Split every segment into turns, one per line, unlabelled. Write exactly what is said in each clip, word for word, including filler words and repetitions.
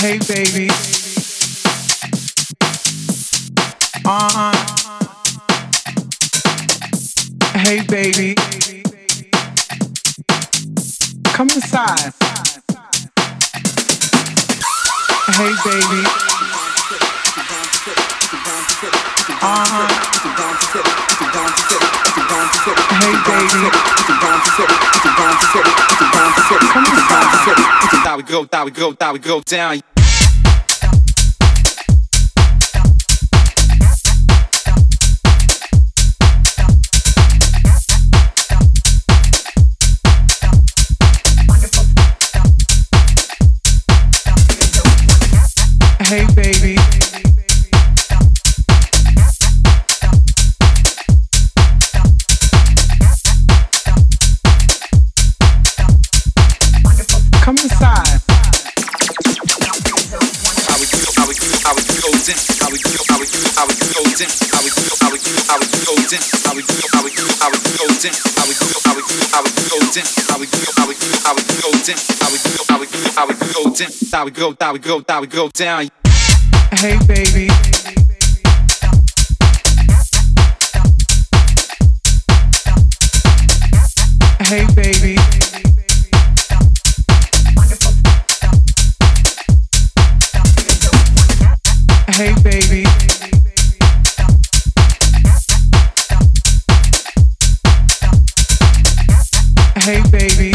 Hey baby. Uh-huh. Hey baby. Come inside. Hey baby. Uh-huh. Hey baby. Come inside.
That we go, that we go, that we go down.
Hey baby. Come inside.
How we do, how we do, how we do goes in. How we do, how we do, how we do goes in. How we do, how we do, how we do goes in. How we do, how we do, how we do goes in. How we do, how we do, how we do goes in. How we do, how we do, how we do goes in. How we do, how we do, how we do goes in. That we go, that we go, that we go down.
Hey baby. Hey baby. Hey baby. Hey baby.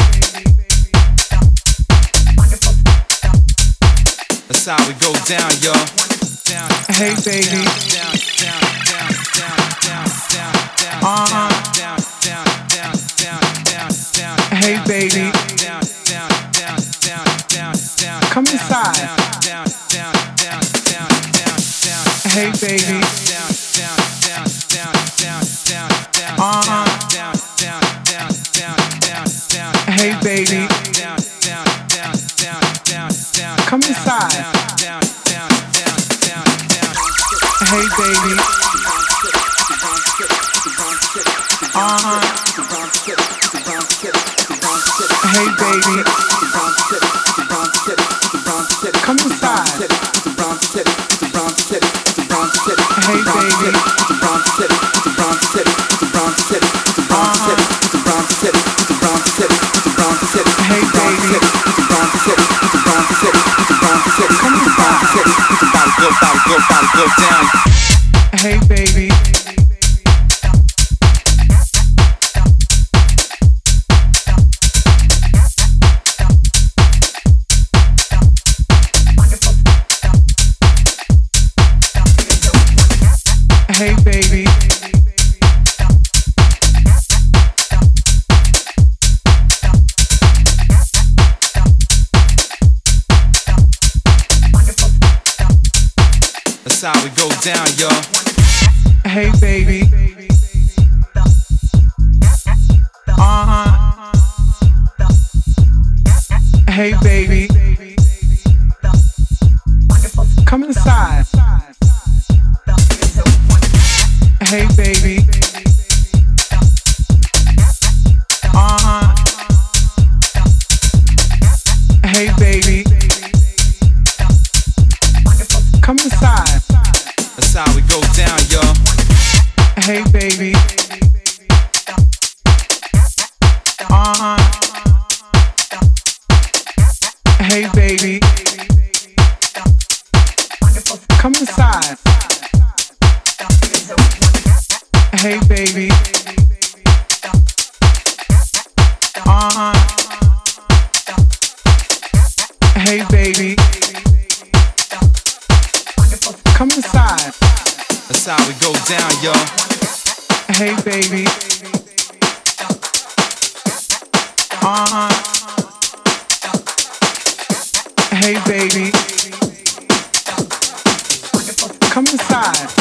That's how we go down, y'all.
Hey baby. Uh-huh. Hey baby. Come inside. Hey baby. Uh-huh. Hey baby. Come inside. Hey baby. Uh-huh. Hey baby. Come inside. Hey baby. Uh-huh. Hey baby. Come inside.
Go, go, go, go down.
Hey baby. Hey baby.
That's how we go down, y'all.
Hey baby. Uh-huh. Hey baby. Come inside. Hey baby. Uh-huh. Hey baby. Come inside.
That's how we go down, y'all.
Hey baby. Uh-huh. Hey baby. Come inside. Hey baby. Uh-huh. Hey baby. Come inside.
That's how we go down, y'all.
Hey baby. Uh-huh. Hey baby. Come inside.